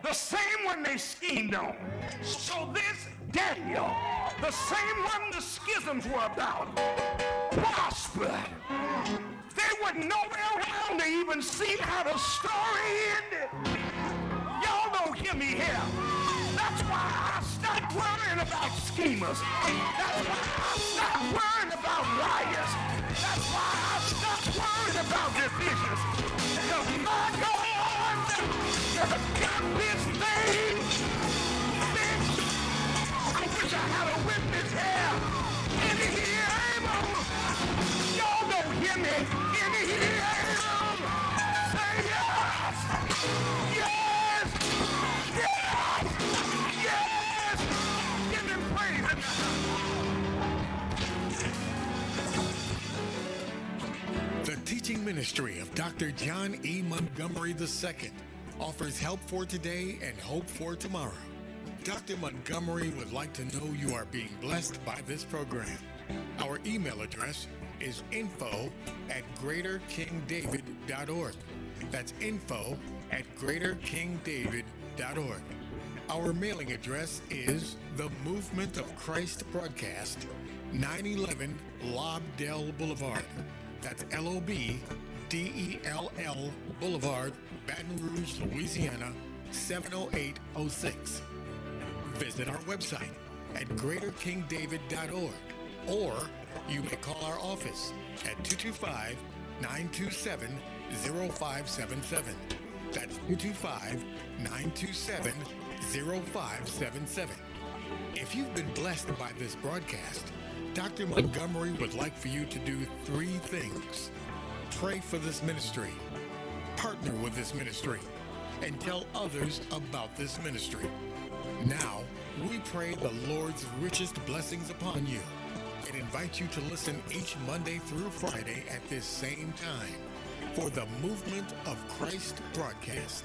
the same one they schemed on. So this Daniel, the same one the schisms were about, prospered. They were nowhere around to even see how the story ended. Y'all don't hear me here. That's why I stopped worrying about schemers. That's why I stopped worrying about liars. That's why I stopped worrying about divisions. Because my God got this thing fixed. I wish I had a witness here. Any here able? Y'all don't hear me. Any here able? Say yes. Yes. Yes. Yes. Give him praise in the house. The teaching ministry of Dr. John E. Montgomery II offers help for today and hope for tomorrow. Dr. Montgomery would like to know you are being blessed by this program. Our email address is info@greaterkingdavid.org. That's info@greaterkingdavid.org. Our mailing address is The Movement of Christ Broadcast, 911 Lobdell Boulevard. That's LOBDELL Boulevard, Baton Rouge, Louisiana, 70806. Visit our website at greaterkingdavid.org, or you may call our office at 225-927-0577. That's 225-927-0577. If you've been blessed by this broadcast, Dr. Montgomery would like for you to do 3 things. Pray for this ministry, partner with this ministry, and tell others about this ministry. Now, we pray the Lord's richest blessings upon you and invite you to listen each Monday through Friday at this same time for the Movement of Christ broadcast.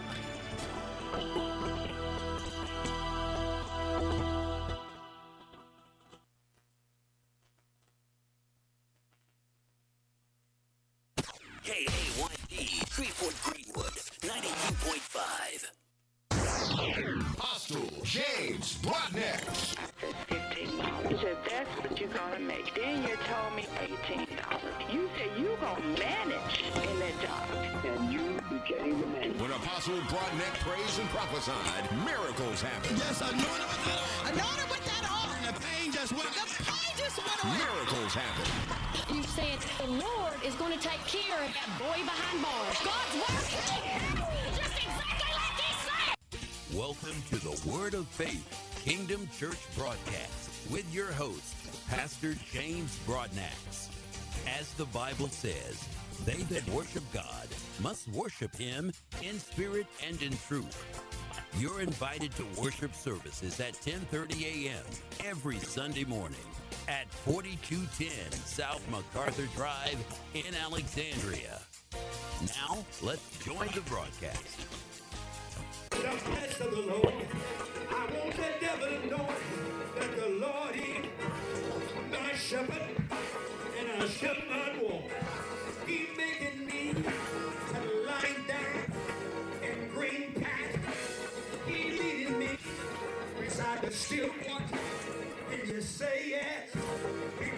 KAYD, Shreveport Greenwood, 92.5. Apostle James Broadneck. I said $15. He said, that's what you're going to make. Then you told me $18. You said you going to manage in that job. And you became the man. When Apostle Broadneck prays and prophesied, miracles happen. Yes, anointed with that oil. Anointed with that oil. And the pain just went away. The pain just went away. Miracles happen. You said the Lord is going to take care of that boy behind bars. God's working. Just exactly like he said. Welcome to the Word of Faith Kingdom Church broadcast with your host, Pastor James Broadnax. As the Bible says, they that worship God must worship Him in spirit and in truth. You're invited to worship services at 10:30 a.m. every Sunday morning at 4210 South MacArthur Drive in Alexandria. Now, let's join the broadcast. The bless of the Lord. I want the devil to know that the Lord is my shepherd, and I shall not walk. He making me to lie down in green path. He leading me beside the still water. And you say yes. He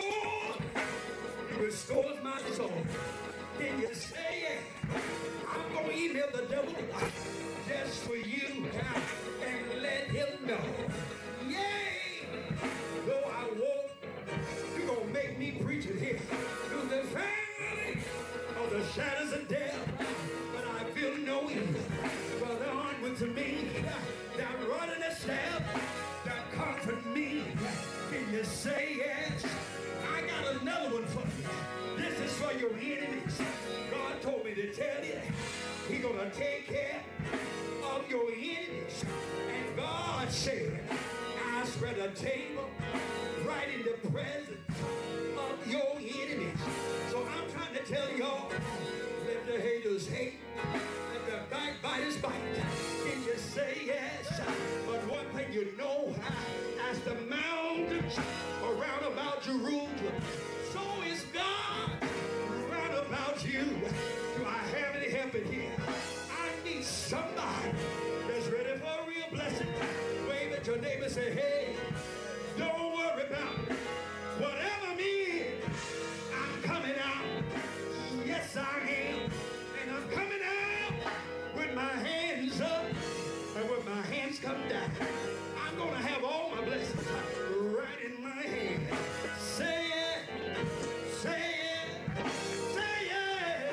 restores my soul. Can you say yes? I'm gonna email the devil just for you and let him know. Yay! Though I walk, you're gonna make me preach it here. Through the valley of the shadows of death, but I feel no evil. Brother, on with me, that running a step, that comfort me. Can you say yes? I got another one for you. This is for your enemies. God told me to tell you, He's gonna take care of your enemies. And God said, I spread a table right in the presence of your enemies. So I'm trying to tell y'all, let the haters hate, let the backbiters bite. Can you say yes? But one thing you know, as the mountains around about Jerusalem, so is God round about you. Do I have any help in here? I need somebody to at your neighbor and say, hey, don't worry about it. Whatever me, I'm coming out. Yes, I am. And I'm coming out with my hands up and with my hands come down. I'm going to have all my blessings right in my hand. Say it, say it, say it.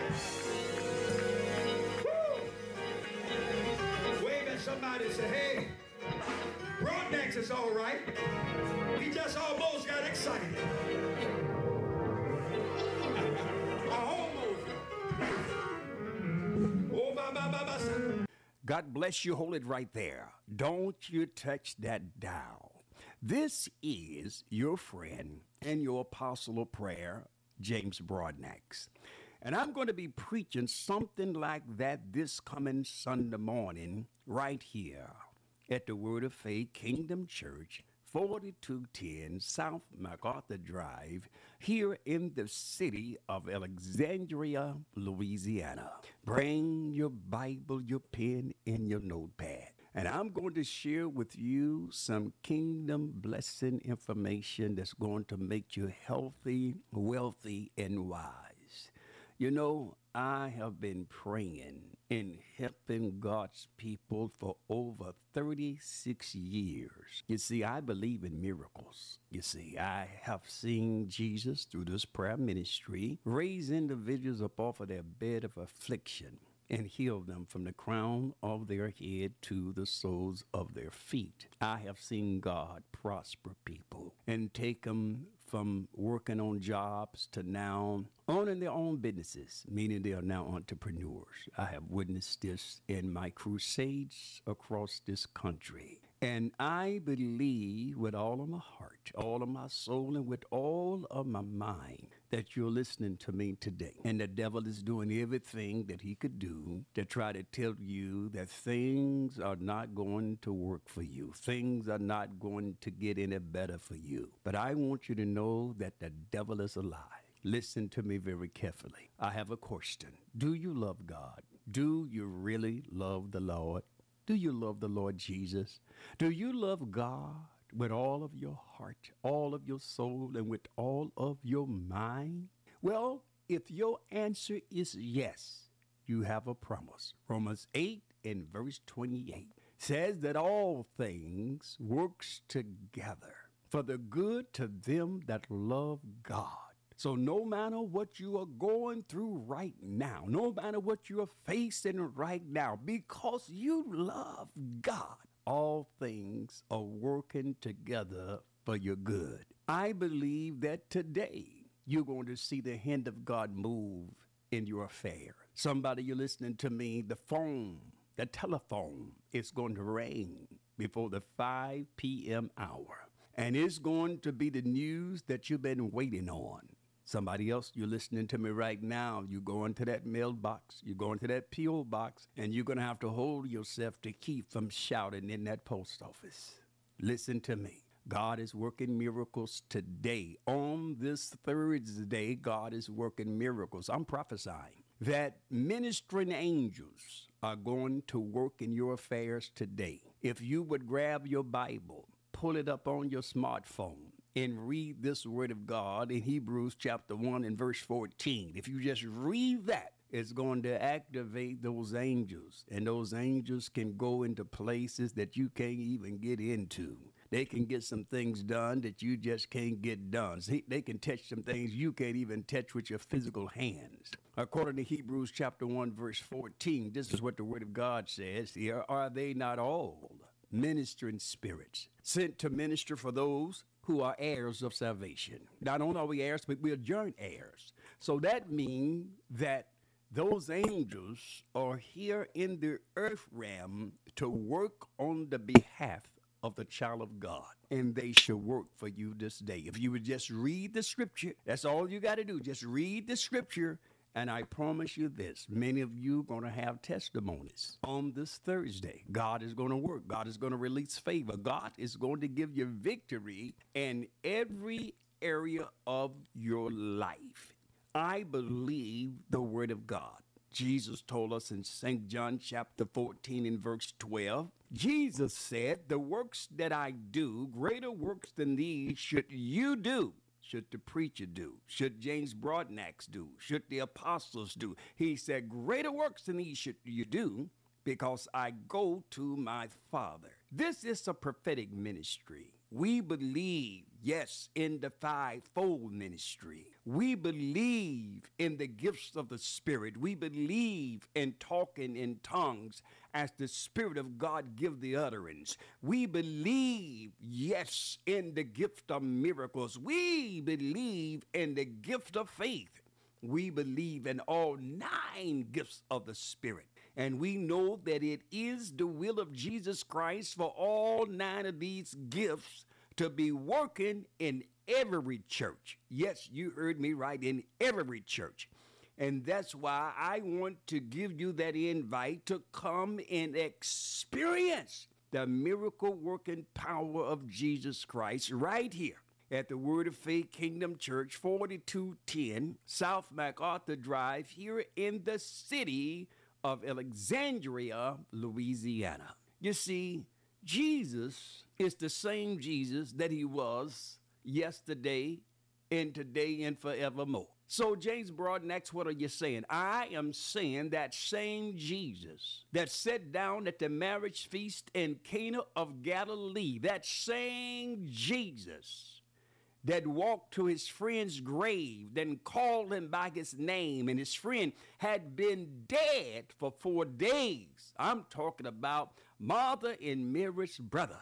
Woo. Wave at somebody and say, hey, Broadnax is all right. He just almost got excited. Almost. Oh, bye. God bless you. Hold it right there. Don't you touch that dial. This is your friend and your apostle of prayer, James Broadnax. And I'm going to be preaching something like that this coming Sunday morning right here at the Word of Faith Kingdom Church, 4210 South MacArthur Drive, here in the city of Alexandria, Louisiana. Bring your Bible, your pen, and your notepad. And I'm going to share with you some kingdom blessing information that's going to make you healthy, wealthy, and wise. You know, I have been praying and helping God's people for over 36 years. You see, I believe in miracles. You see, I have seen Jesus through this prayer ministry raise individuals up off of their bed of affliction and heal them from the crown of their head to the soles of their feet. I have seen God prosper people and take them from working on jobs to now owning their own businesses, meaning they are now entrepreneurs. I have witnessed this in my crusades across this country. And I believe with all of my heart, all of my soul, and with all of my mind that you're listening to me today. And the devil is doing everything that he could do to try to tell you that things are not going to work for you. Things are not going to get any better for you. But I want you to know that the devil is a lie. Listen to me very carefully. I have a question. Do you love God? Do you really love the Lord? Do you love the Lord Jesus? Do you love God with all of your heart, all of your soul, and with all of your mind? Well, if your answer is yes, you have a promise. Romans 8 and verse 28 says that all things works together for the good to them that love God. So no matter what you are going through right now, no matter what you are facing right now, because you love God, all things are working together for your good. I believe that today you're going to see the hand of God move in your affair. Somebody, you're listening to me, the telephone is going to ring before the 5 p.m. hour. And it's going to be the news that you've been waiting on. Somebody else, you're listening to me right now. You go into that mailbox, you go into that P.O. box, and you're going to have to hold yourself to keep from shouting in that post office. Listen to me. God is working miracles today. On this Thursday, God is working miracles. I'm prophesying that ministering angels are going to work in your affairs today. If you would grab your Bible, pull it up on your smartphone, and read this word of God in Hebrews chapter 1 and verse 14. If you just read that, it's going to activate those angels, and those angels can go into places that you can't even get into. They can get some things done that you just can't get done. See, they can touch some things you can't even touch with your physical hands. According to Hebrews chapter 1 verse 14, this is what the word of God says here. Are they not all ministering spirits sent to minister for those who are heirs of salvation? Not only are we heirs, but we are joint heirs. So that means that those angels are here in the earth realm to work on the behalf of the child of God. And they shall work for you this day. If you would just read the scripture, that's all you got to do. Just read the scripture. And I promise you this, many of you are going to have testimonies on this Thursday. God is going to work. God is going to release favor. God is going to give you victory in every area of your life. I believe the word of God. Jesus told us in St. John chapter 14 and verse 12, Jesus said, the works that I do, greater works than these should you do. Should the preacher do? Should James Broadnax do? Should the apostles do? He said, greater works than these should you do, because I go to my Father. This is a prophetic ministry. We believe, yes, in the fivefold ministry. We believe in the gifts of the Spirit. We believe in talking in tongues as the Spirit of God give the utterance. We believe, yes, in the gift of miracles. We believe in the gift of faith. We believe in all 9 gifts of the Spirit. And we know that it is the will of Jesus Christ for all 9 of these gifts to be working in every church. Yes, you heard me right, in every church. And that's why I want to give you that invite to come and experience the miracle working power of Jesus Christ right here at the Word of Faith Kingdom Church, 4210 South MacArthur Drive, here in the city of Alexandria, Louisiana. You see, Jesus is the same Jesus that he was yesterday and today and forevermore. So James Broadnax, what are you saying? I am saying that same Jesus that sat down at the marriage feast in Cana of Galilee, that same Jesus that walked to his friend's grave, then called him by his name, and his friend had been dead for 4 days. I'm talking about Martha and Mary's brother.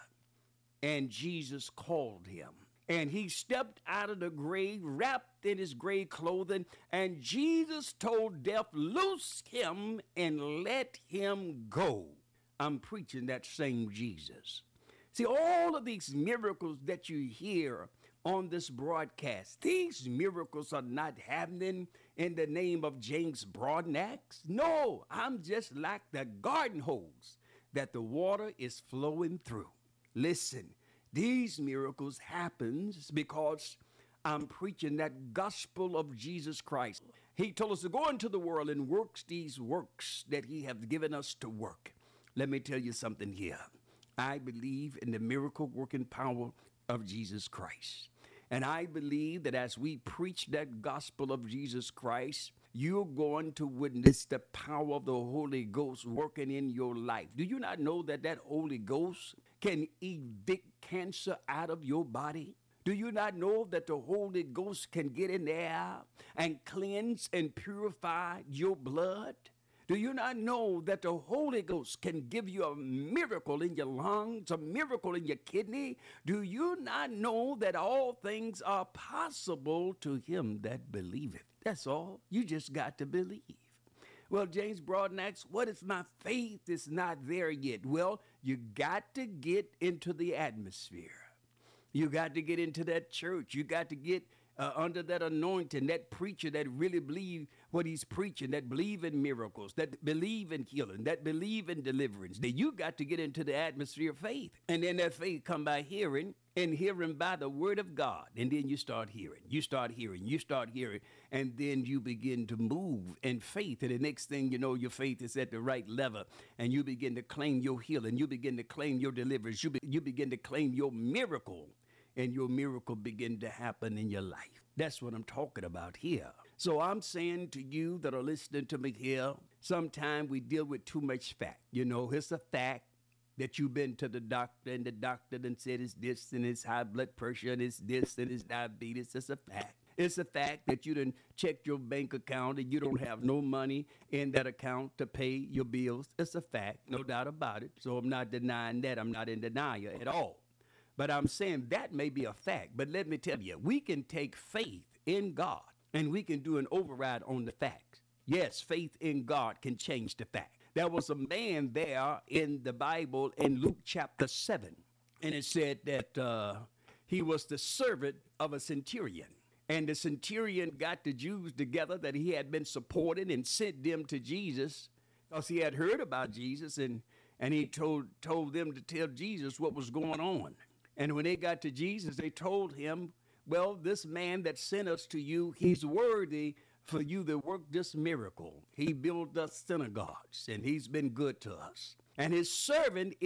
And Jesus called him. And he stepped out of the grave, wrapped in his grave clothing, and Jesus told death, loose him and let him go. I'm preaching that same Jesus. See, all of these miracles that you hear on this broadcast, these miracles are not happening in the name of James Broadnax. No, I'm just like the garden hose that the water is flowing through. Listen, these miracles happens because I'm preaching that gospel of Jesus Christ. He told us to go into the world and work these works that he has given us to work. Let me tell you something here. I believe in the miracle working power of Jesus Christ. And I believe that as we preach that gospel of Jesus Christ, you're going to witness the power of the Holy Ghost working in your life. Do you not know that that Holy Ghost can evict cancer out of your body? Do you not know that the Holy Ghost can get in there and cleanse and purify your blood? Do you not know that the Holy Ghost can give you a miracle in your lungs, a miracle in your kidney? Do you not know that all things are possible to him that believeth? That's all. You just got to believe. Well, James Broadnax, what if my faith is not there yet? Well, you got to get into the atmosphere. You got to get into that church. You got to get under that anointing, that preacher that really believe what he's preaching, that believe in miracles, that believe in healing, that believe in deliverance. Then you got to get into the atmosphere of faith. And then that faith come by hearing, and hearing by the word of God. And then you start hearing, and then you begin to move in faith. And the next thing you know, your faith is at the right level, and you begin to claim your healing. You begin to claim your deliverance. You begin to claim your miracle. And your miracle begin to happen in your life. That's what I'm talking about here. So I'm saying to you that are listening to me here, sometimes we deal with too much fact. You know, it's a fact that you've been to the doctor, and the doctor then said it's this, and it's high blood pressure, and it's this, and it's diabetes. It's a fact. It's a fact that you done checked your bank account and you don't have no money in that account to pay your bills. It's a fact, no doubt about it. So I'm not denying that. I'm not in denial at all. But I'm saying that may be a fact. But let me tell you, we can take faith in God and we can do an override on the facts. Yes, faith in God can change the fact. There was a man there in the Bible in Luke chapter 7. And it said that he was the servant of a centurion. And the centurion got the Jews together that he had been supporting and sent them to Jesus because he had heard about Jesus. And he told them to tell Jesus what was going on. And when they got to Jesus, they told him, well, this man that sent us to you, he's worthy for you that worked this miracle. He built us synagogues, and he's been good to us. And his servant